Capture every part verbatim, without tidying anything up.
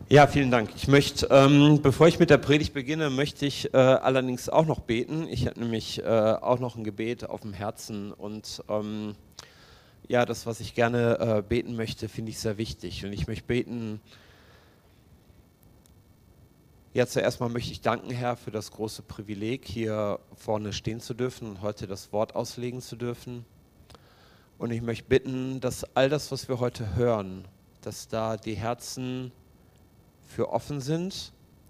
Ja, vielen Dank. Ich möchte, ähm, bevor ich mit der Predigt beginne, möchte ich äh, allerdings auch noch beten. Ich habe nämlich äh, auch noch ein Gebet auf dem Herzen und ähm, ja, das, was ich gerne äh, beten möchte, finde ich sehr wichtig. Und ich möchte beten, ja, zuerst mal möchte ich danken, Herr, für das große Privileg, hier vorne stehen zu dürfen und heute das Wort auslegen zu dürfen. Und ich möchte bitten, dass all das, was wir heute hören, dass da die Herzen für offen sind,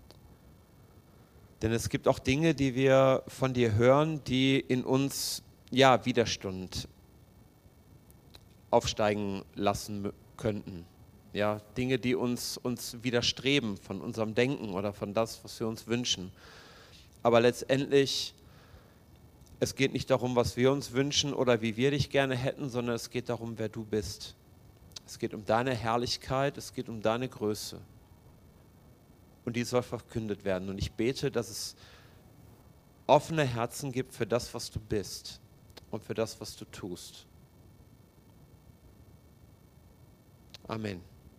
denn es gibt auch Dinge, die wir von dir hören, die in uns ja Widerstand aufsteigen lassen könnten. Ja, Dinge, die uns, uns widerstreben von unserem Denken oder von das, was wir uns wünschen. Aber letztendlich, es geht nicht darum, was wir uns wünschen oder wie wir dich gerne hätten, sondern es geht darum, wer du bist. Es geht um deine Herrlichkeit, es geht um deine Größe. Und die soll verkündet werden. Und ich bete, dass es offene Herzen gibt für das, was du bist und für das, was du tust. Amen.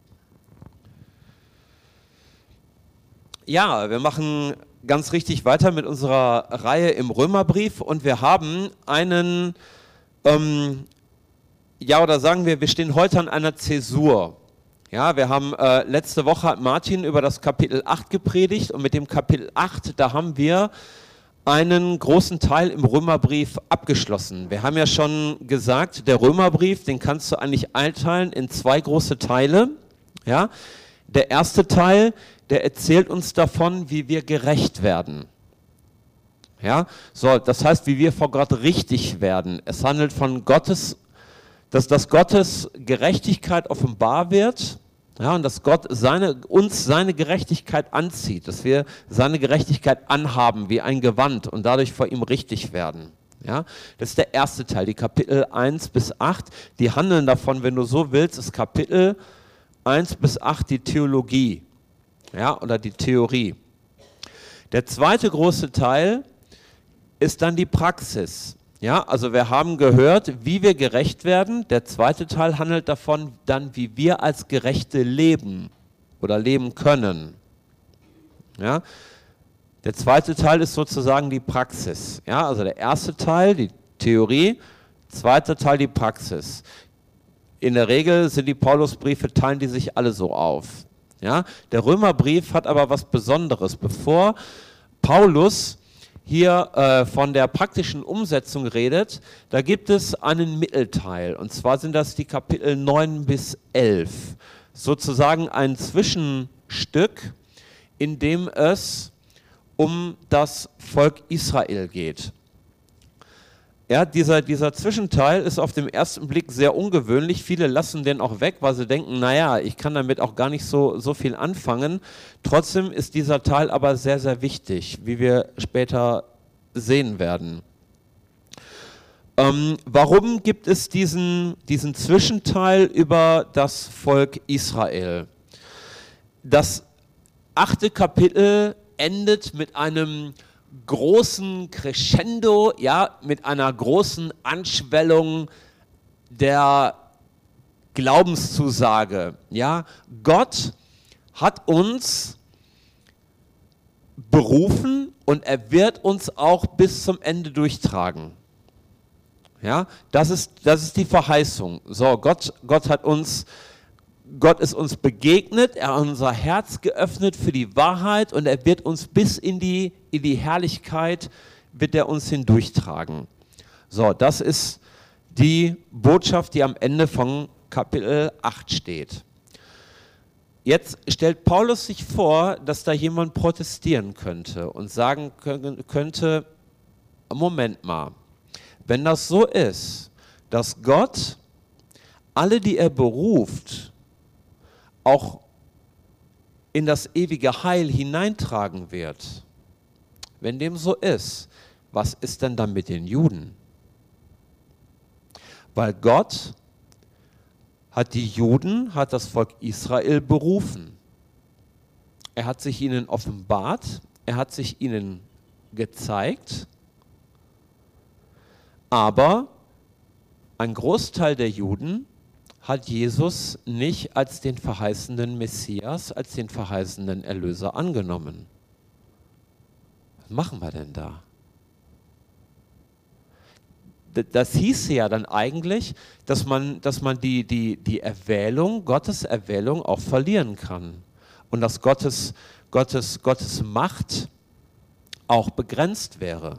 Ja, wir machen ganz richtig weiter mit unserer Reihe im Römerbrief und wir haben einen, ähm, ja oder sagen wir, wir stehen heute an einer Zäsur. Ja, wir haben äh, letzte Woche hat Martin über das Kapitel acht gepredigt und mit dem Kapitel acht, da haben wir einen großen Teil im Römerbrief abgeschlossen. Wir haben ja schon gesagt, der Römerbrief, den kannst du eigentlich einteilen in zwei große Teile. Ja, der erste Teil, der erzählt uns davon, wie wir gerecht werden. Ja, so, das heißt, wie wir vor Gott richtig werden. Es handelt von Gottes dass, dass Gottes Gerechtigkeit offenbar wird, ja, und dass Gott seine, uns seine Gerechtigkeit anzieht, dass wir seine Gerechtigkeit anhaben wie ein Gewand und dadurch vor ihm richtig werden. Ja. Das ist der erste Teil, die Kapitel eins bis acht, die handeln davon, wenn du so willst, ist Kapitel eins bis acht die Theologie, ja, oder die Theorie. Der zweite große Teil ist dann die Praxis. Ja, also wir haben gehört, wie wir gerecht werden. Der zweite Teil handelt davon, dann wie wir als Gerechte leben oder leben können. Ja, der zweite Teil ist sozusagen die Praxis. Ja, also der erste Teil, die Theorie, zweiter Teil die Praxis. In der Regel sind die Paulusbriefe, teilen die sich alle so auf. Ja, der Römerbrief hat aber was Besonderes. Bevor Paulus hier äh, von der praktischen Umsetzung redet, da gibt es einen Mittelteil, und zwar sind das die Kapitel neun bis elf, sozusagen ein Zwischenstück, in dem es um das Volk Israel geht. Ja, dieser, dieser Zwischenteil ist auf den ersten Blick sehr ungewöhnlich. Viele lassen den auch weg, weil sie denken, naja, ich kann damit auch gar nicht so, so viel anfangen. Trotzdem ist dieser Teil aber sehr, sehr wichtig, wie wir später sehen werden. Ähm, warum gibt es diesen, diesen Zwischenteil über das Volk Israel? Das achte Kapitel endet mit einem großen Crescendo, ja, mit einer großen Anschwellung der Glaubenszusage. Ja, Gott hat uns berufen und er wird uns auch bis zum Ende durchtragen. Ja, das ist, das ist die Verheißung. So, Gott, Gott hat uns Gott ist uns begegnet, er hat unser Herz geöffnet für die Wahrheit und er wird uns bis in die, in die Herrlichkeit, wird er uns hindurchtragen. So, das ist die Botschaft, die am Ende von Kapitel acht steht. Jetzt stellt Paulus sich vor, dass da jemand protestieren könnte und sagen könnte, Moment mal, wenn das so ist, dass Gott alle, die er beruft, auch in das ewige Heil hineintragen wird. Wenn dem so ist, was ist denn dann mit den Juden? Weil Gott hat die Juden, hat das Volk Israel berufen. Er hat sich ihnen offenbart, er hat sich ihnen gezeigt, aber ein Großteil der Juden hat Jesus nicht als den verheißenen Messias, als den verheißenen Erlöser angenommen. Was machen wir denn da? Das hieße ja dann eigentlich, dass man, dass man die, die, die Erwählung, Gottes Erwählung auch verlieren kann. Und dass Gottes, Gottes, Gottes Macht auch begrenzt wäre.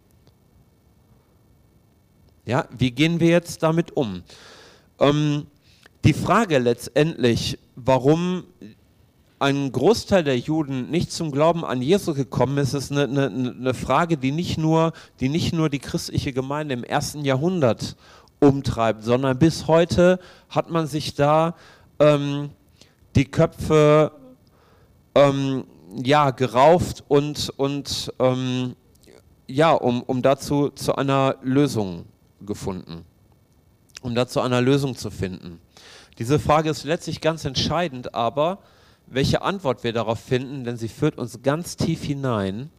Ja, wie gehen wir jetzt damit um? Ähm, die Frage letztendlich, warum ein Großteil der Juden nicht zum Glauben an Jesus gekommen ist, ist eine, eine, eine Frage, die nicht, nur, die nicht nur die christliche Gemeinde im ersten Jahrhundert umtreibt, sondern bis heute hat man sich da ähm, die Köpfe ähm, ja, gerauft und, und ähm, ja, um, um dazu zu einer Lösung gefunden, um dazu einer Lösung zu finden. Diese Frage ist letztlich ganz entscheidend, aber welche Antwort wir darauf finden, denn sie führt uns ganz tief hinein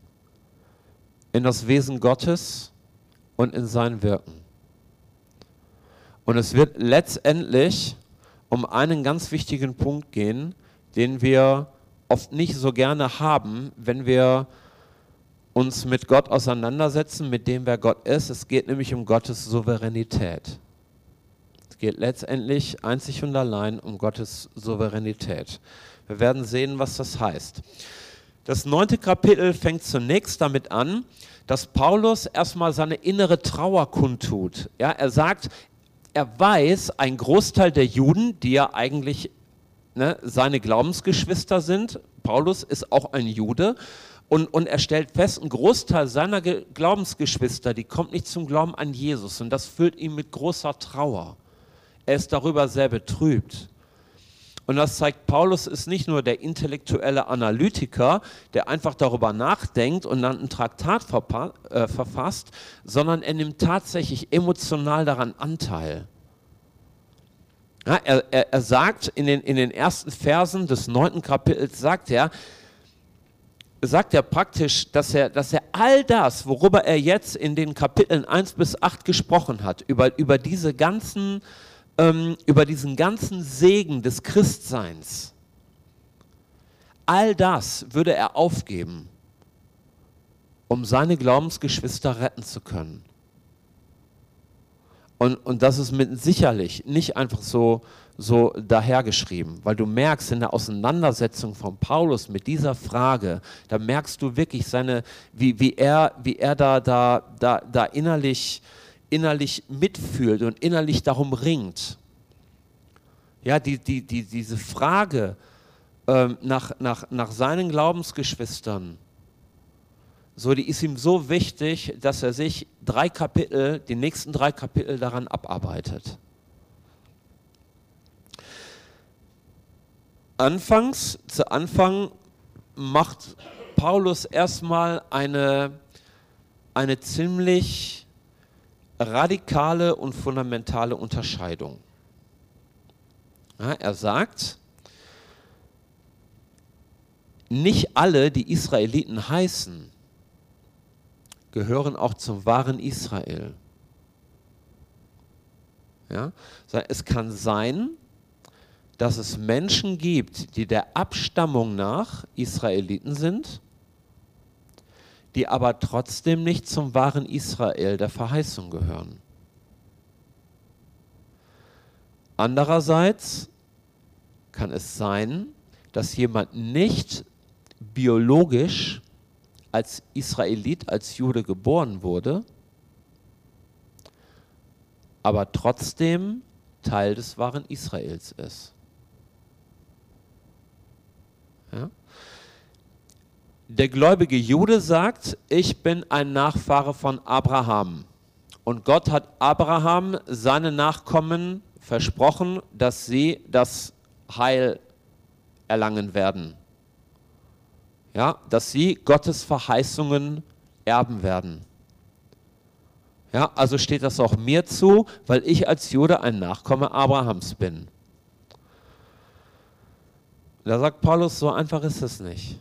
in das Wesen Gottes und in sein Wirken. Und es wird letztendlich um einen ganz wichtigen Punkt gehen, den wir oft nicht so gerne haben, wenn wir uns mit Gott auseinandersetzen, mit dem, wer Gott ist. Es geht nämlich um Gottes Souveränität. Es geht letztendlich einzig und allein um Gottes Souveränität. Wir werden sehen, was das heißt. Das neunte Kapitel fängt zunächst damit an, dass Paulus erstmal seine innere Trauer kundtut. Ja, er sagt, er weiß, ein Großteil der Juden, die ja eigentlich ne, seine Glaubensgeschwister sind, Paulus ist auch ein Jude, und, und er stellt fest, ein Großteil seiner Ge- Glaubensgeschwister, die kommt nicht zum Glauben an Jesus, und das füllt ihn mit großer Trauer. Er ist darüber sehr betrübt. Und das zeigt, Paulus ist nicht nur der intellektuelle Analytiker, der einfach darüber nachdenkt und dann ein Traktat verpa- äh, verfasst, sondern er nimmt tatsächlich emotional daran Anteil. Ja, er, er, er sagt in den, in den ersten Versen des neunten Kapitels, sagt er, sagt er praktisch, dass er, dass er all das, worüber er jetzt in den Kapiteln eins bis acht gesprochen hat, über, über diese ganzen über diesen ganzen Segen des Christseins, all das würde er aufgeben, um seine Glaubensgeschwister retten zu können. Und, und das ist mit sicherlich nicht einfach so, so dahergeschrieben, weil du merkst in der Auseinandersetzung von Paulus mit dieser Frage, da merkst du wirklich seine, wie, wie er, wie er da, da, da, da innerlich innerlich mitfühlt und innerlich darum ringt. Ja, die, die, die, diese Frage ähm, nach, nach, nach seinen Glaubensgeschwistern, so, die ist ihm so wichtig, dass er sich drei Kapitel, die nächsten drei Kapitel daran abarbeitet. Anfangs, zu Anfang macht Paulus erstmal eine, eine ziemlich radikale und fundamentale Unterscheidung. Ja, er sagt, nicht alle, die Israeliten heißen, gehören auch zum wahren Israel. Ja, es kann sein, dass es Menschen gibt, die der Abstammung nach Israeliten sind, die aber trotzdem nicht zum wahren Israel der Verheißung gehören. Andererseits kann es sein, dass jemand nicht biologisch als Israelit, als Jude geboren wurde, aber trotzdem Teil des wahren Israels ist. Ja? Der gläubige Jude sagt, ich bin ein Nachfahre von Abraham. Und Gott hat Abraham, seine Nachkommen, versprochen, dass sie das Heil erlangen werden. Ja, dass sie Gottes Verheißungen erben werden. Ja, also steht das auch mir zu, weil ich als Jude ein Nachkomme Abrahams bin. Da sagt Paulus, so einfach ist es nicht.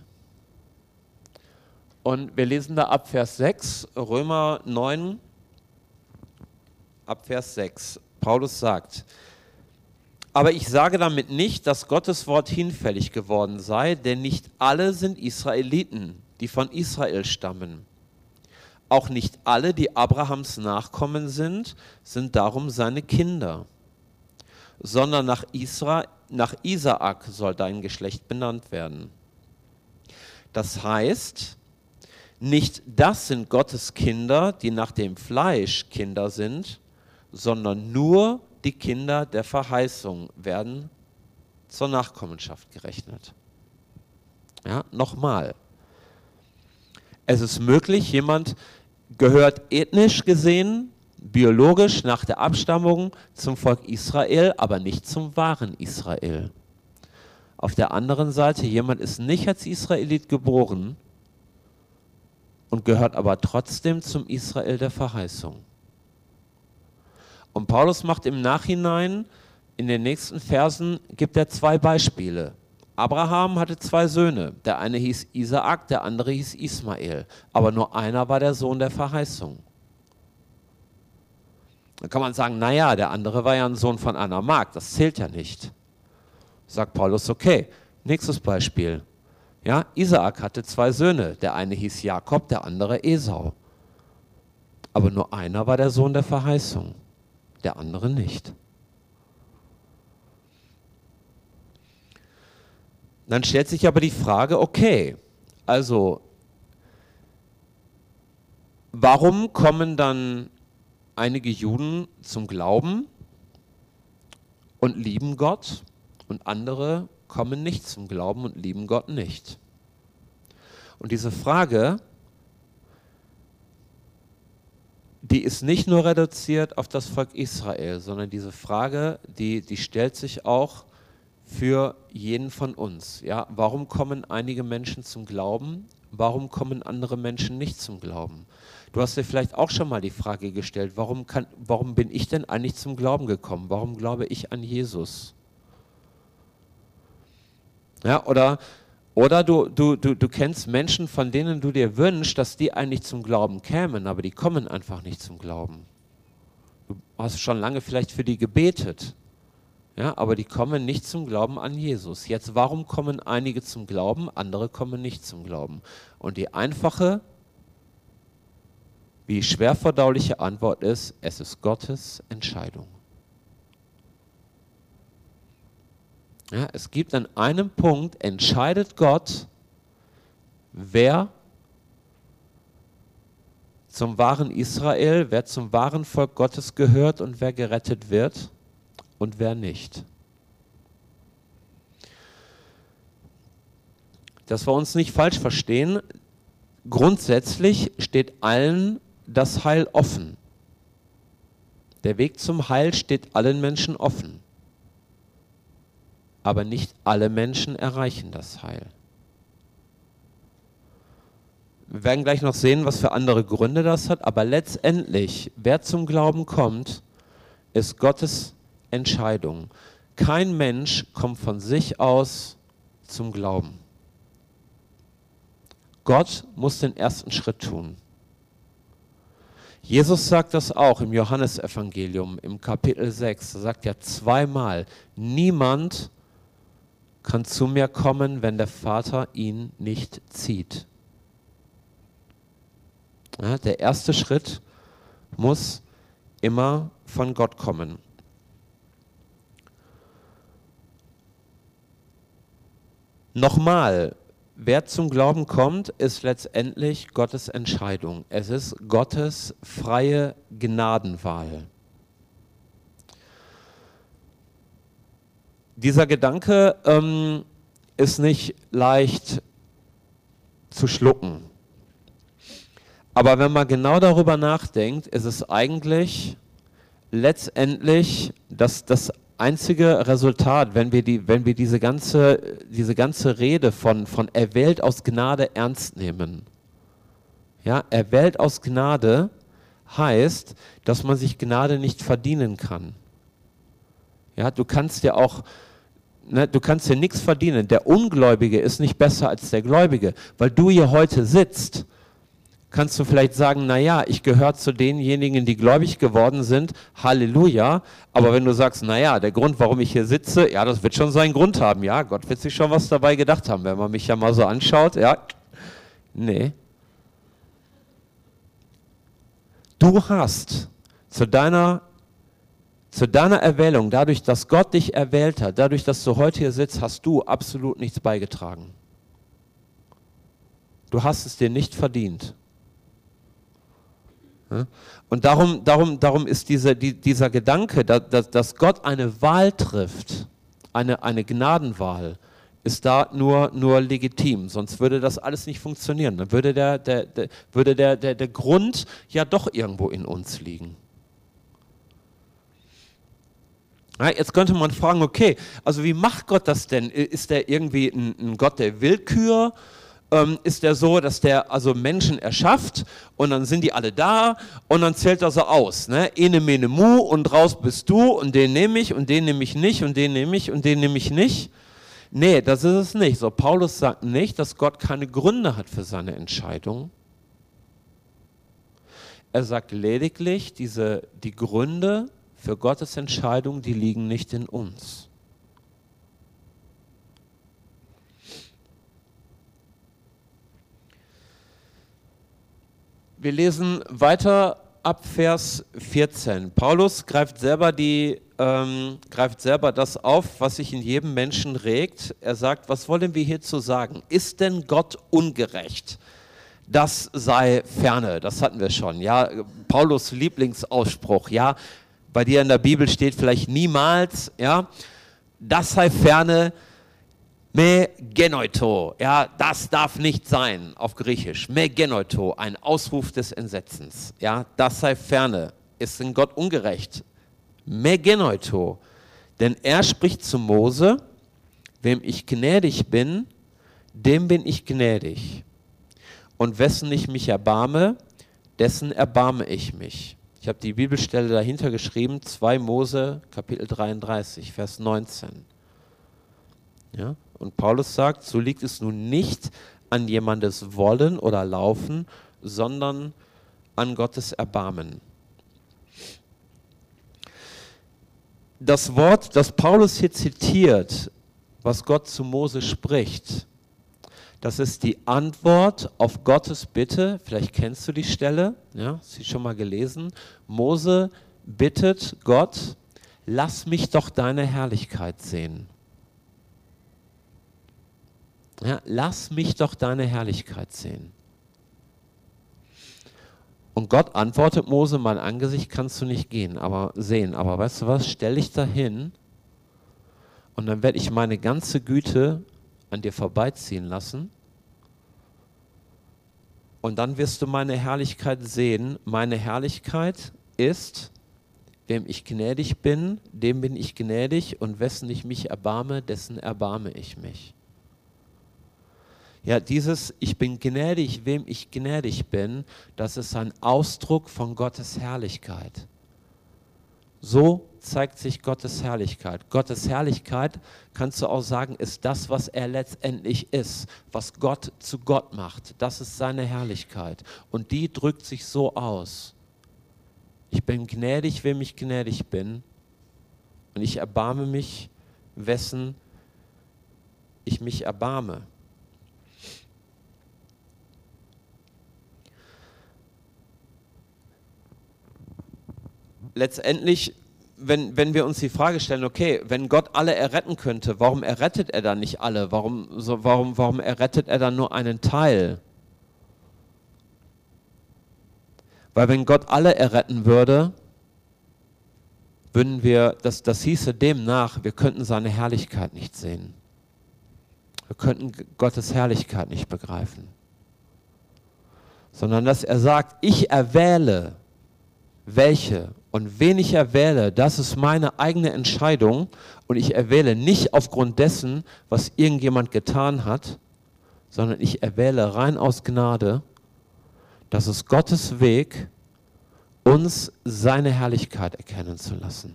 Und wir lesen da ab Vers sechs, Römer neun, ab Vers sechs. Paulus sagt, Aber ich sage damit nicht, dass Gottes Wort hinfällig geworden sei, denn nicht alle sind Israeliten, die von Israel stammen. Auch nicht alle, die Abrahams Nachkommen sind, sind darum seine Kinder, sondern nach, Isra, nach Isaak soll dein Geschlecht benannt werden. Das heißt, nicht das sind Gottes Kinder, die nach dem Fleisch Kinder sind, sondern nur die Kinder der Verheißung werden zur Nachkommenschaft gerechnet. Ja, nochmal. Es ist möglich, jemand gehört ethnisch gesehen, biologisch nach der Abstammung zum Volk Israel, aber nicht zum wahren Israel. Auf der anderen Seite, jemand ist nicht als Israelit geboren und gehört aber trotzdem zum Israel der Verheißung. Und Paulus macht im Nachhinein, in den nächsten Versen, gibt er zwei Beispiele. Abraham hatte zwei Söhne. Der eine hieß Isaak, der andere hieß Ismael. Aber nur einer war der Sohn der Verheißung. Da kann man sagen, naja, der andere war ja ein Sohn von einer Magd, das zählt ja nicht. Sagt Paulus, okay, nächstes Beispiel. Ja, Isaak hatte zwei Söhne. Der eine hieß Jakob, der andere Esau. Aber nur einer war der Sohn der Verheißung, der andere nicht. Dann stellt sich aber die Frage, okay, also warum kommen dann einige Juden zum Glauben und lieben Gott und andere kommen nicht zum Glauben und lieben Gott nicht? Und diese Frage, die ist nicht nur reduziert auf das Volk Israel, sondern diese Frage, die, die stellt sich auch für jeden von uns. Ja? Warum kommen einige Menschen zum Glauben? Warum kommen andere Menschen nicht zum Glauben? Du hast dir vielleicht auch schon mal die Frage gestellt, warum, kann, warum bin ich denn eigentlich zum Glauben gekommen? Warum glaube ich an Jesus? Ja, oder oder du, du, du, du kennst Menschen, von denen du dir wünschst, dass die eigentlich zum Glauben kämen, aber die kommen einfach nicht zum Glauben. Du hast schon lange vielleicht für die gebetet. Ja, aber die kommen nicht zum Glauben an Jesus. Jetzt, warum kommen einige zum Glauben, andere kommen nicht zum Glauben? Und die einfache, wie schwer verdauliche Antwort ist, es ist Gottes Entscheidung. Ja, es gibt an einem Punkt, entscheidet Gott, wer zum wahren Israel, wer zum wahren Volk Gottes gehört und wer gerettet wird und wer nicht. Dass wir uns nicht falsch verstehen, grundsätzlich steht allen das Heil offen. Der Weg zum Heil steht allen Menschen offen. Aber nicht alle Menschen erreichen das Heil. Wir werden gleich noch sehen, was für andere Gründe das hat, aber letztendlich, wer zum Glauben kommt, ist Gottes Entscheidung. Kein Mensch kommt von sich aus zum Glauben. Gott muss den ersten Schritt tun. Jesus sagt das auch im Johannesevangelium, im Kapitel sechs. Da sagt er zweimal, niemand kann zu mir kommen, wenn der Vater ihn nicht zieht. Ja, der erste Schritt muss immer von Gott kommen. Nochmal, wer zum Glauben kommt, ist letztendlich Gottes Entscheidung. Es ist Gottes freie Gnadenwahl. Dieser Gedanke ähm, ist nicht leicht zu schlucken. Aber wenn man genau darüber nachdenkt, ist es eigentlich letztendlich das, das einzige Resultat, wenn wir, die, wenn wir diese, ganze, diese ganze Rede von, von erwählt aus Gnade ernst nehmen. Ja, erwählt aus Gnade heißt, dass man sich Gnade nicht verdienen kann. Ja, du kannst ja auch, ne, du kannst dir nichts verdienen. Der Ungläubige ist nicht besser als der Gläubige, weil du hier heute sitzt. kannst du vielleicht sagen, naja, ich gehöre zu denjenigen, die gläubig geworden sind, Halleluja. Aber wenn du sagst, naja, der Grund, warum ich hier sitze, ja, das wird schon seinen Grund haben. Ja, Gott wird sich schon was dabei gedacht haben, wenn man mich ja mal so anschaut. Ja, nee. Du hast zu deiner, zu deiner Erwählung, dadurch, dass Gott dich erwählt hat, dadurch, dass du heute hier sitzt, hast du absolut nichts beigetragen. Du hast es dir nicht verdient. Und darum, darum, darum ist diese, die, dieser Gedanke, dass, dass Gott eine Wahl trifft, eine, eine Gnadenwahl, ist da nur, nur legitim. Sonst würde das alles nicht funktionieren. Dann würde, der, der, der, würde der, der, der Grund ja doch irgendwo in uns liegen. Ja, jetzt könnte man fragen, okay, also wie macht Gott das denn? Ist der irgendwie ein, ein Gott der Willkür? Ähm, ist der so, dass der also Menschen erschafft und dann sind die alle da und dann zählt er so aus, ne? Ene, mene, mu und raus bist du und den nehme ich und den nehme ich nicht und den nehme ich und den nehme ich nicht. Nee, das ist es nicht. So, Paulus sagt nicht, dass Gott keine Gründe hat für seine Entscheidung. Er sagt lediglich, diese, die Gründe für Gottes Entscheidung, die liegen nicht in uns. Wir lesen weiter ab Vers vierzehn. Paulus greift selber, die, ähm, greift selber das auf, was sich in jedem Menschen regt. Er sagt, was wollen wir hierzu sagen? Ist denn Gott ungerecht? Das sei ferne, das hatten wir schon. Ja, Paulus Lieblingsausspruch, ja, bei dir in der Bibel steht vielleicht niemals, ja, das sei ferne, me genoito, ja, das darf nicht sein, auf Griechisch. Me genoito, ein Ausruf des Entsetzens, ja, das sei ferne. Ist denn Gott ungerecht? Me genoito, denn er spricht zu Mose, wem ich gnädig bin, dem bin ich gnädig. Und wessen ich mich erbarme, dessen erbarme ich mich. Ich habe die Bibelstelle dahinter geschrieben, zwei Mose, Kapitel dreiunddreißig, Vers neunzehn. Ja? Und Paulus sagt, so liegt es nun nicht an jemandes Wollen oder Laufen, sondern an Gottes Erbarmen. Das Wort, das Paulus hier zitiert, was Gott zu Mose spricht, das ist die Antwort auf Gottes Bitte. Vielleicht kennst du die Stelle, ja, hast du schon mal gelesen. Mose bittet Gott, lass mich doch deine Herrlichkeit sehen. Ja, lass mich doch deine Herrlichkeit sehen. Und Gott antwortet Mose, mein Angesicht kannst du nicht gehen, aber sehen. Aber weißt du was, stell dich dahin und dann werde ich meine ganze Güte an dir vorbeiziehen lassen. Und dann wirst du meine Herrlichkeit sehen. Meine Herrlichkeit ist, wem ich gnädig bin, dem bin ich gnädig und wessen ich mich erbarme, dessen erbarme ich mich. Ja, dieses ich bin gnädig, wem ich gnädig bin, das ist ein Ausdruck von Gottes Herrlichkeit. So zeigt sich Gottes Herrlichkeit. Gottes Herrlichkeit, kannst du auch sagen, ist das, was er letztendlich ist, was Gott zu Gott macht. Das ist seine Herrlichkeit. Und die drückt sich so aus. Ich bin gnädig, wem ich gnädig bin. Und ich erbarme mich, wessen ich mich erbarme. Letztendlich, wenn, wenn wir uns die Frage stellen, okay, wenn Gott alle erretten könnte, warum errettet er dann nicht alle? Warum, so, warum, warum errettet er dann nur einen Teil? Weil wenn Gott alle erretten würde, würden wir, das, das hieße demnach, wir könnten seine Herrlichkeit nicht sehen. Wir könnten Gottes Herrlichkeit nicht begreifen. Sondern dass er sagt, ich erwähle, welche und wen ich erwähle, das ist meine eigene Entscheidung und ich erwähle nicht aufgrund dessen, was irgendjemand getan hat, sondern ich erwähle rein aus Gnade. Das ist Gottes Weg, uns seine Herrlichkeit erkennen zu lassen.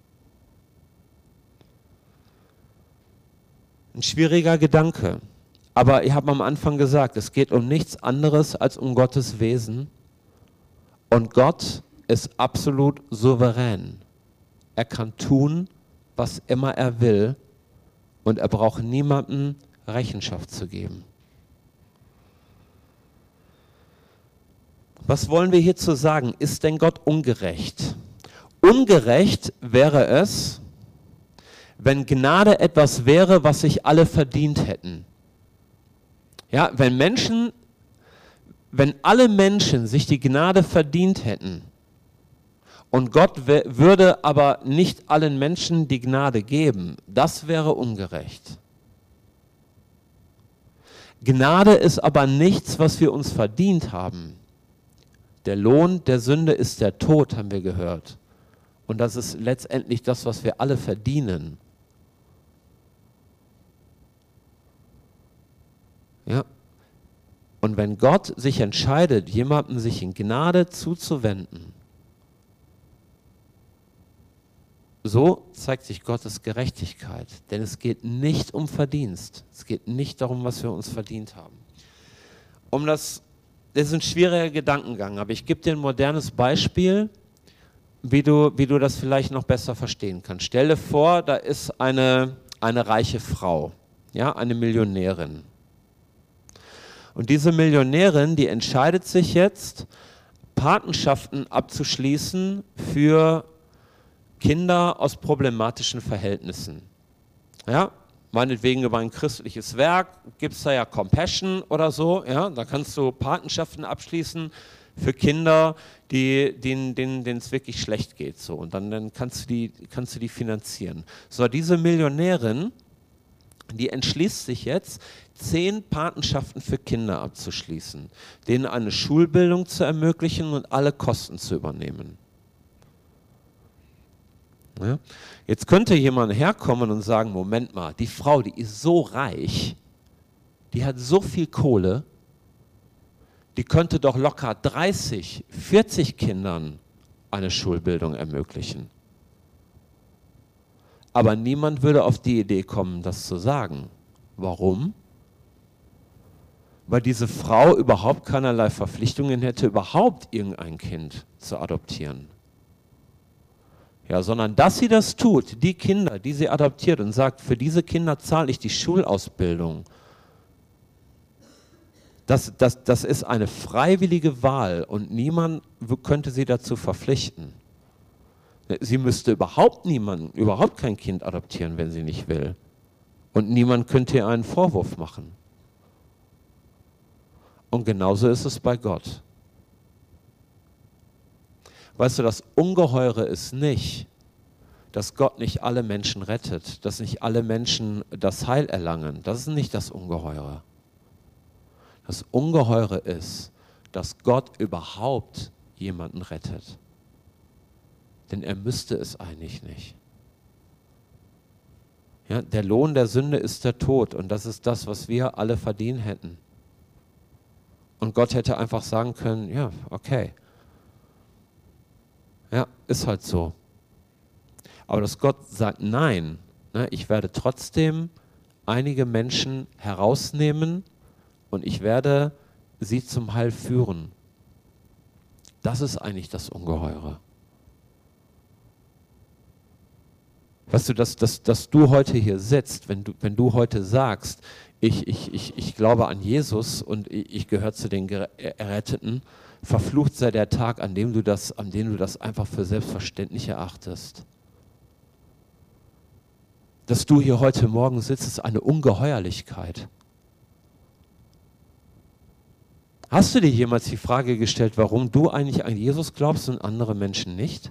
Ein schwieriger Gedanke, Aber ich habe am Anfang gesagt, es geht um nichts anderes als um Gottes Wesen. Und Gott ist absolut souverän. Er kann tun, was immer er will. Und er braucht niemandem Rechenschaft zu geben. Was wollen wir hierzu sagen? Ist denn Gott ungerecht? Ungerecht wäre es, wenn Gnade etwas wäre, was sich alle verdient hätten. Ja, wenn Menschen, wenn alle Menschen sich die Gnade verdient hätten und Gott würde aber nicht allen Menschen die Gnade geben, das wäre ungerecht. Gnade ist aber nichts, was wir uns verdient haben. Der Lohn der Sünde ist der Tod, haben wir gehört. Und das ist letztendlich das, was wir alle verdienen. Ja. Und wenn Gott sich entscheidet, jemandem sich in Gnade zuzuwenden, so zeigt sich Gottes Gerechtigkeit. Denn es geht nicht um Verdienst. Es geht nicht darum, was wir uns verdient haben. Um das, das ist ein schwieriger Gedankengang, aber ich gebe dir ein modernes Beispiel, wie du, wie du das vielleicht noch besser verstehen kannst. Stell dir vor, da ist eine, eine reiche Frau, ja, eine Millionärin. Und diese Millionärin, die entscheidet sich jetzt, Patenschaften abzuschließen für Kinder aus problematischen Verhältnissen. Ja, meinetwegen über ein christliches Werk gibt es da ja Compassion oder so. Ja, da kannst du Patenschaften abschließen für Kinder, die, denen, denen, denen es wirklich schlecht geht. So. Und dann, dann kannst du die, kannst du die finanzieren. So, diese Millionärin, die entschließt sich jetzt, zehn Patenschaften für Kinder abzuschließen, denen eine Schulbildung zu ermöglichen und alle Kosten zu übernehmen. Ja? Jetzt könnte jemand herkommen und sagen, Moment mal, die Frau, die ist so reich, die hat so viel Kohle, die könnte doch locker dreißig, vierzig Kindern eine Schulbildung ermöglichen. Aber niemand würde auf die Idee kommen, das zu sagen. Warum? Weil diese Frau überhaupt keinerlei Verpflichtungen hätte, überhaupt irgendein Kind zu adoptieren. Ja, sondern dass sie das tut, die Kinder, die sie adoptiert und sagt, für diese Kinder zahle ich die Schulausbildung. Das, das, das ist eine freiwillige Wahl und niemand könnte sie dazu verpflichten. Sie müsste überhaupt niemanden, überhaupt kein Kind adoptieren, wenn sie nicht will. Und niemand könnte ihr einen Vorwurf machen. Und genauso ist es bei Gott. Weißt du, das Ungeheure ist nicht, dass Gott nicht alle Menschen rettet, dass nicht alle Menschen das Heil erlangen. Das ist nicht das Ungeheure. Das Ungeheure ist, dass Gott überhaupt jemanden rettet. Denn er müsste es eigentlich nicht. Ja, der Lohn der Sünde ist der Tod und das ist das, was wir alle verdient hätten. Und Gott hätte einfach sagen können, ja, okay. Ja, ist halt so. Aber dass Gott sagt, nein, ne, ich werde trotzdem einige Menschen herausnehmen und ich werde sie zum Heil führen. Das ist eigentlich das Ungeheure. Weißt du, dass, dass, dass du heute hier sitzt, wenn du, wenn du heute sagst, ich, ich, ich, ich glaube an Jesus und ich, ich gehöre zu den Erretteten, verflucht sei der Tag, an dem du das, an dem du das einfach für selbstverständlich erachtest. Dass du hier heute Morgen sitzt, ist eine Ungeheuerlichkeit. Hast du dir jemals die Frage gestellt, warum du eigentlich an Jesus glaubst und andere Menschen nicht?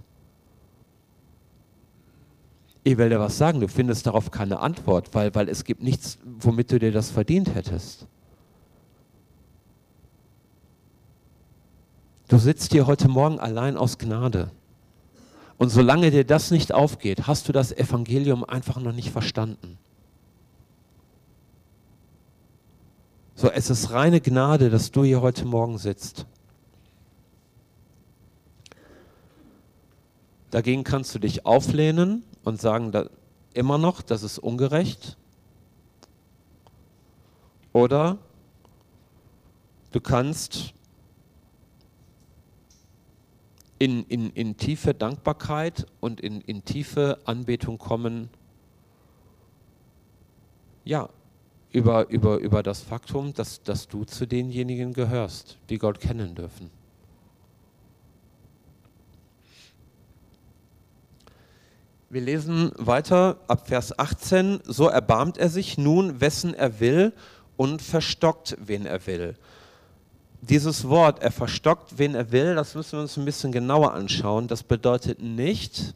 Ich will dir was sagen, du findest darauf keine Antwort, weil, weil es gibt nichts, womit du dir das verdient hättest. Du sitzt hier heute Morgen allein aus Gnade. Und solange dir das nicht aufgeht, hast du das Evangelium einfach noch nicht verstanden. So, es ist reine Gnade, dass du hier heute Morgen sitzt. Dagegen kannst du dich auflehnen und sagen, da, immer noch, das ist ungerecht. Oder du kannst in, in, in tiefe Dankbarkeit und in, in tiefe Anbetung kommen, ja, über, über, über das Faktum, dass, dass du zu denjenigen gehörst, die Gott kennen dürfen. Wir lesen weiter ab Vers achtzehn, so erbarmt er sich nun, wessen er will, und verstockt, wen er will. Dieses Wort, er verstockt, wen er will, das müssen wir uns ein bisschen genauer anschauen. Das bedeutet nicht,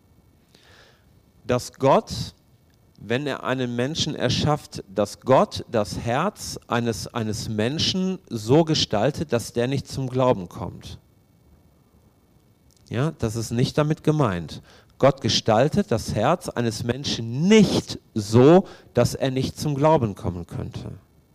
dass Gott, wenn er einen Menschen erschafft, dass Gott das Herz eines, eines Menschen so gestaltet, dass der nicht zum Glauben kommt. Ja, das ist nicht damit gemeint. Gott gestaltet das Herz eines Menschen nicht so, dass er nicht zum Glauben kommen könnte.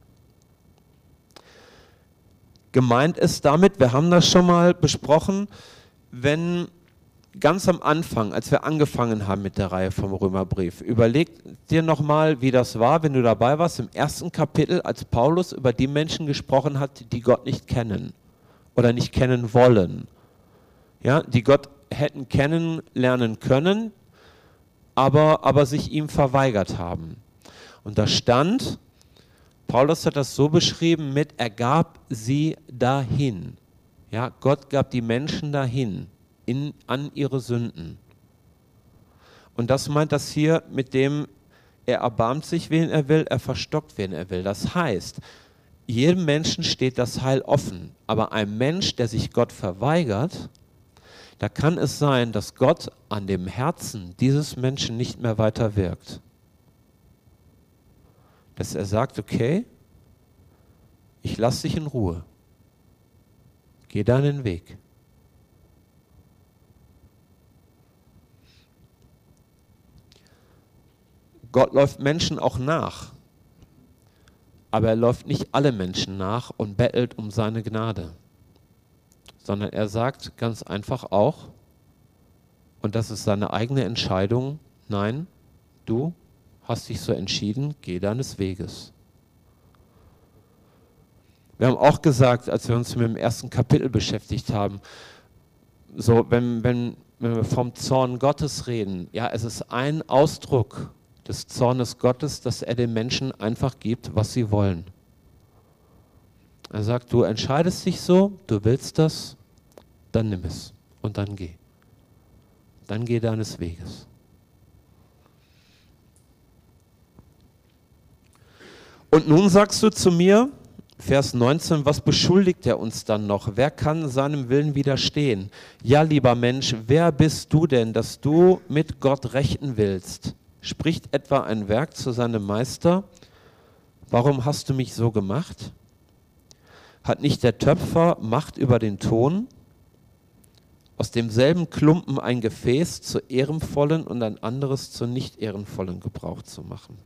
Gemeint ist damit, wir haben das schon mal besprochen, wenn ganz am Anfang, als wir angefangen haben mit der Reihe vom Römerbrief, überleg dir nochmal, wie das war, wenn du dabei warst, im ersten Kapitel, als Paulus über die Menschen gesprochen hat, die Gott nicht kennen oder nicht kennen wollen. Ja, die Gott hätten kennenlernen können, aber, aber sich ihm verweigert haben. Und da stand, Paulus hat das so beschrieben mit, er gab sie dahin. Ja, Gott gab die Menschen dahin, in, an ihre Sünden. Und das meint das hier mit dem, er erbarmt sich, wen er will, er verstockt, wen er will. Das heißt, jedem Menschen steht das Heil offen, aber ein Mensch, der sich Gott verweigert, da kann es sein, dass Gott an dem Herzen dieses Menschen nicht mehr weiter wirkt. Dass er sagt, okay, ich lasse dich in Ruhe. Geh deinen Weg. Gott läuft Menschen auch nach, aber er läuft nicht alle Menschen nach und bettelt um seine Gnade, sondern er sagt ganz einfach auch, und das ist seine eigene Entscheidung, nein, du hast dich so entschieden, geh deines Weges. Wir haben auch gesagt, als wir uns mit dem ersten Kapitel beschäftigt haben, so wenn, wenn, wenn wir vom Zorn Gottes reden, ja, es ist ein Ausdruck des Zornes Gottes, dass er den Menschen einfach gibt, was sie wollen. Er sagt, du entscheidest dich so, du willst das, dann nimm es und dann geh. Dann geh deines Weges. Und nun sagst du zu mir, Vers neunzehn, was beschuldigt er uns dann noch? Wer kann seinem Willen widerstehen? Ja, lieber Mensch, wer bist du denn, dass du mit Gott rechten willst? Spricht etwa ein Werk zu seinem Meister? Warum hast du mich so gemacht? Hat nicht der Töpfer Macht über den Ton? Aus demselben Klumpen ein Gefäß zu ehrenvollen und ein anderes zu nicht ehrenvollen Gebrauch zu machen.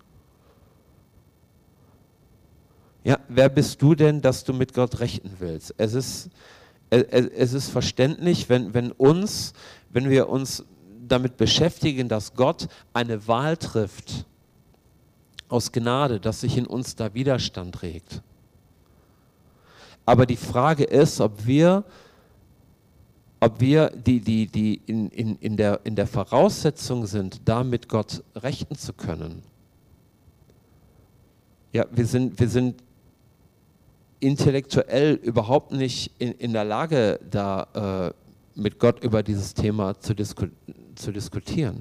Ja, wer bist du denn, dass du mit Gott rechten willst? Es ist, es ist verständlich, wenn, wenn uns, wenn wir uns damit beschäftigen, dass Gott eine Wahl trifft aus Gnade, dass sich in uns da Widerstand regt. Aber die Frage ist, ob wir, ob wir die, die, die in, in, in, der, in der Voraussetzung sind, da mit Gott rechten zu können. Ja, wir sind, wir sind intellektuell überhaupt nicht in, in der Lage, da äh, mit Gott über dieses Thema zu, disku zu diskutieren.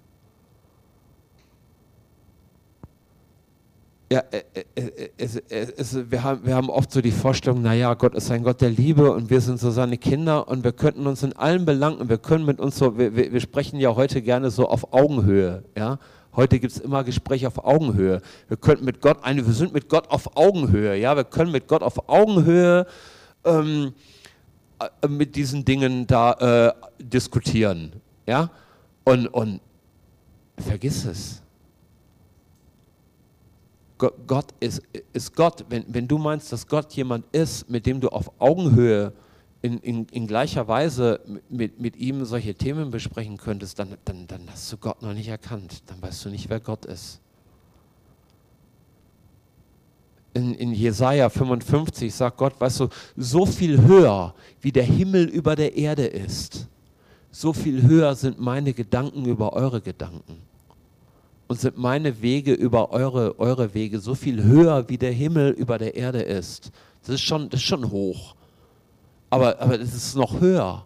Ja, es, es, es, wir, haben, wir haben oft so die Vorstellung, naja, Gott ist ein Gott der Liebe und wir sind so seine Kinder und wir könnten uns in allen Belangen, wir können mit uns so, wir, wir sprechen ja heute gerne so auf Augenhöhe, ja. Heute gibt es immer Gespräche auf Augenhöhe. Wir könnten mit Gott, eine, wir sind mit Gott auf Augenhöhe, ja. Wir können mit Gott auf Augenhöhe ähm, mit diesen Dingen da äh, diskutieren, ja. Und, und vergiss es. Gott ist, ist Gott. Wenn, wenn du meinst, dass Gott jemand ist, mit dem du auf Augenhöhe in, in, in gleicher Weise mit, mit ihm solche Themen besprechen könntest, dann, dann, dann hast du Gott noch nicht erkannt. Dann weißt du nicht, wer Gott ist. in, in Jesaja fünfundfünfzig sagt Gott, weißt du, so viel höher, wie der Himmel über der Erde ist, so viel höher sind meine Gedanken über eure Gedanken. Und sind meine Wege über eure, eure Wege so viel höher, wie der Himmel über der Erde ist. Das ist schon, das ist schon hoch. Aber, aber es ist noch höher.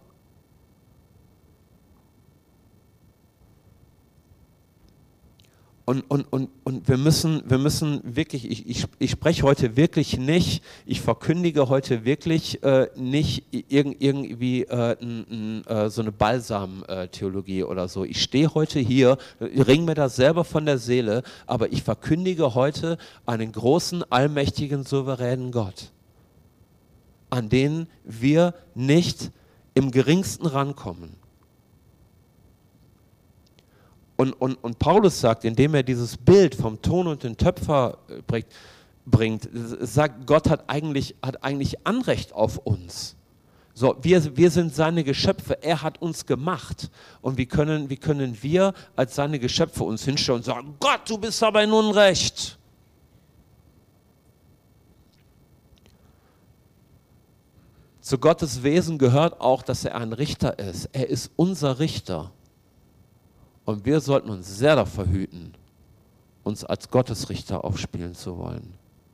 Und, und, und, und wir müssen, wir müssen wirklich, ich, ich, ich spreche heute wirklich nicht, ich verkündige heute wirklich äh, nicht irg irgendwie äh, n, n, äh, so eine Balsam-Theologie oder so. Ich stehe heute hier, ring mir das selber von der Seele, aber ich verkündige heute einen großen, allmächtigen, souveränen Gott, an den wir nicht im geringsten rankommen. Und, und, und Paulus sagt, indem er dieses Bild vom Ton und den Töpfer bringt, bringt sagt, Gott hat eigentlich, hat eigentlich Anrecht auf uns. So, wir, wir sind seine Geschöpfe, er hat uns gemacht. Und wie können, wie können wir als seine Geschöpfe uns hinstellen und sagen, Gott, du bist aber in Unrecht. Zu Gottes Wesen gehört auch, dass er ein Richter ist. Er ist unser Richter. Und wir sollten uns sehr davor hüten, uns als Gottesrichter aufspielen zu wollen.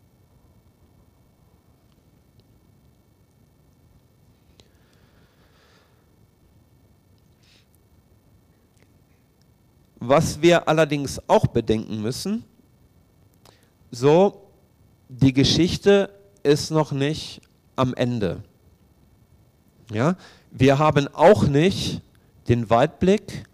Was wir allerdings auch bedenken müssen, so, die Geschichte ist noch nicht am Ende. Ja? Wir haben auch nicht den Weitblick,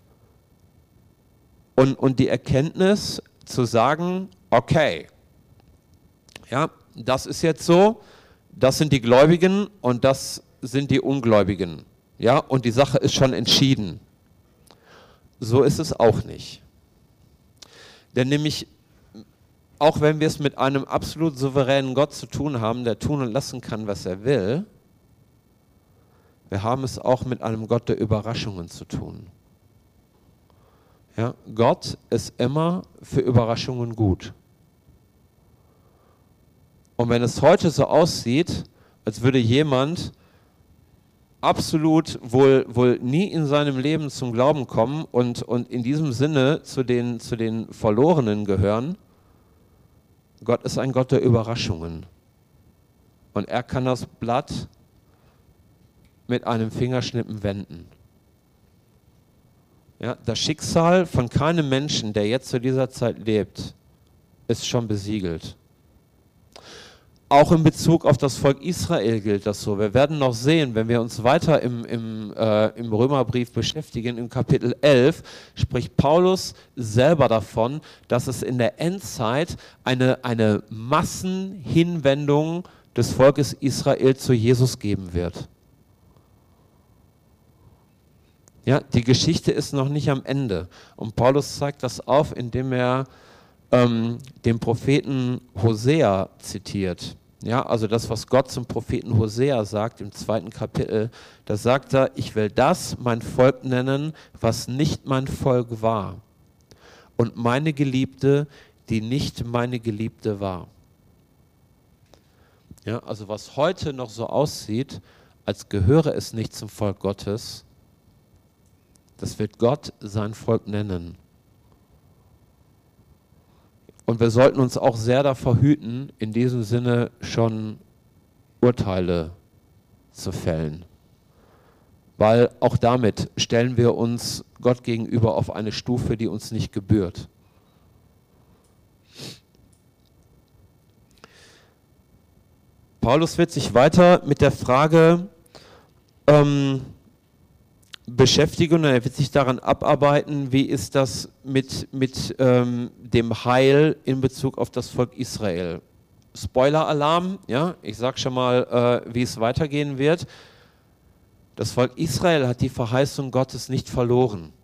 Und, und die Erkenntnis zu sagen, okay, ja, das ist jetzt so, das sind die Gläubigen und das sind die Ungläubigen. Ja, und die Sache ist schon entschieden. So ist es auch nicht. Denn nämlich, auch wenn wir es mit einem absolut souveränen Gott zu tun haben, der tun und lassen kann, was er will, wir haben es auch mit einem Gott der Überraschungen zu tun. Ja, Gott ist immer für Überraschungen gut. Und wenn es heute so aussieht, als würde jemand absolut wohl, wohl nie in seinem Leben zum Glauben kommen und, und in diesem Sinne zu den, zu den Verlorenen gehören, Gott ist ein Gott der Überraschungen. Und er kann das Blatt mit einem Fingerschnippen wenden. Ja, das Schicksal von keinem Menschen, der jetzt zu dieser Zeit lebt, ist schon besiegelt. Auch in Bezug auf das Volk Israel gilt das so. Wir werden noch sehen, wenn wir uns weiter im, im, äh, im Römerbrief beschäftigen, im Kapitel elf, spricht Paulus selber davon, dass es in der Endzeit eine, eine Massenhinwendung des Volkes Israel zu Jesus geben wird. Ja, die Geschichte ist noch nicht am Ende. Und Paulus zeigt das auf, indem er ähm, den Propheten Hosea zitiert. Ja, also das, was Gott zum Propheten Hosea sagt im zweiten Kapitel, da sagt er, ich will das mein Volk nennen, was nicht mein Volk war. Und meine Geliebte, die nicht meine Geliebte war. Ja, also was heute noch so aussieht, als gehöre es nicht zum Volk Gottes, das wird Gott sein Volk nennen. Und wir sollten uns auch sehr davor hüten, in diesem Sinne schon Urteile zu fällen. Weil auch damit stellen wir uns Gott gegenüber auf eine Stufe, die uns nicht gebührt. Paulus wird sich weiter mit der Frage ähm, beschäftigen und er wird sich daran abarbeiten, wie ist das mit, mit ähm, dem Heil in Bezug auf das Volk Israel. Spoiler-Alarm, ja, ich sage schon mal, äh, wie es weitergehen wird. Das Volk Israel hat die Verheißung Gottes nicht verloren.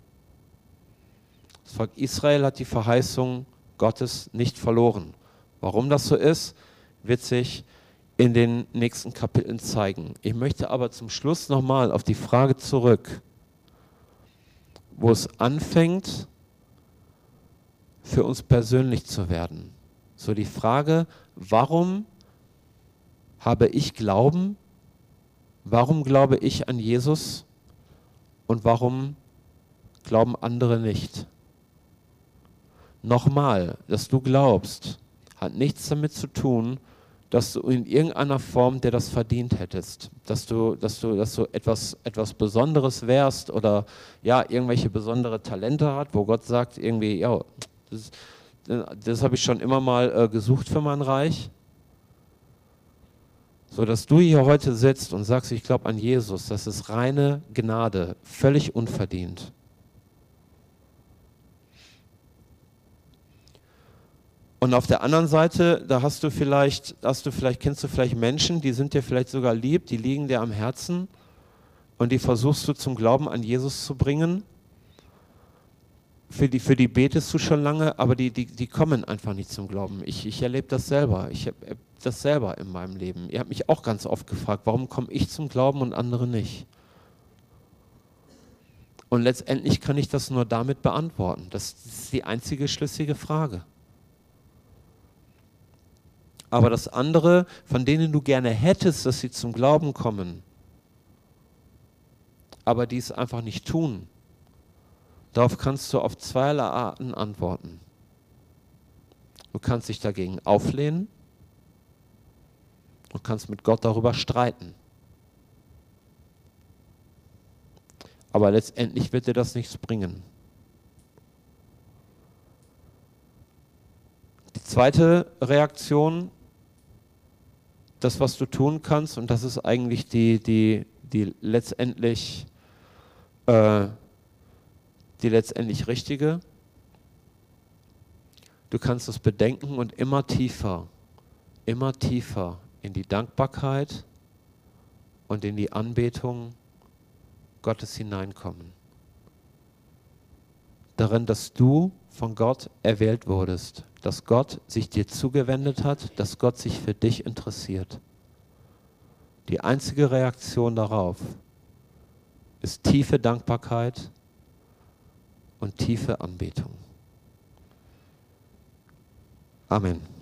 Das Volk Israel hat die Verheißung Gottes nicht verloren. Warum das so ist, wird sich in den nächsten Kapiteln zeigen. Ich möchte aber zum Schluss nochmal auf die Frage zurück, wo es anfängt, für uns persönlich zu werden. So die Frage, warum habe ich Glauben? Warum glaube ich an Jesus? Und warum glauben andere nicht? Nochmal, dass du glaubst, hat nichts damit zu tun, dass du in irgendeiner Form dir das verdient hättest, dass du, dass du, dass du etwas, etwas Besonderes wärst oder ja, irgendwelche besondere Talente hat, wo Gott sagt irgendwie, ja, das, das habe ich schon immer mal äh, gesucht für mein Reich. So, dass du hier heute sitzt und sagst, ich glaube an Jesus, das ist reine Gnade, völlig unverdient. Und auf der anderen Seite, da hast du vielleicht, hast du vielleicht, kennst du vielleicht Menschen, die sind dir vielleicht sogar lieb, die liegen dir am Herzen und die versuchst du zum Glauben an Jesus zu bringen. Für die, für die betest du schon lange, aber die, die, die kommen einfach nicht zum Glauben. Ich, ich erlebe das selber. Ich habe das selber in meinem Leben. Ihr habt mich auch ganz oft gefragt, warum komme ich zum Glauben und andere nicht? Und letztendlich kann ich das nur damit beantworten. Das ist die einzige schlüssige Frage. Aber das andere, von denen du gerne hättest, dass sie zum Glauben kommen, aber die es einfach nicht tun, darauf kannst du auf zweierlei Arten antworten. Du kannst dich dagegen auflehnen und kannst mit Gott darüber streiten. Aber letztendlich wird dir das nichts bringen. Die zweite Reaktion, das, was du tun kannst, und das ist eigentlich die, die, die letztendlich äh, die letztendlich richtige. Du kannst es bedenken und immer tiefer, immer tiefer in die Dankbarkeit und in die Anbetung Gottes hineinkommen. Darin, dass du von Gott erwählt wurdest, dass Gott sich dir zugewendet hat, dass Gott sich für dich interessiert. Die einzige Reaktion darauf ist tiefe Dankbarkeit und tiefe Anbetung. Amen.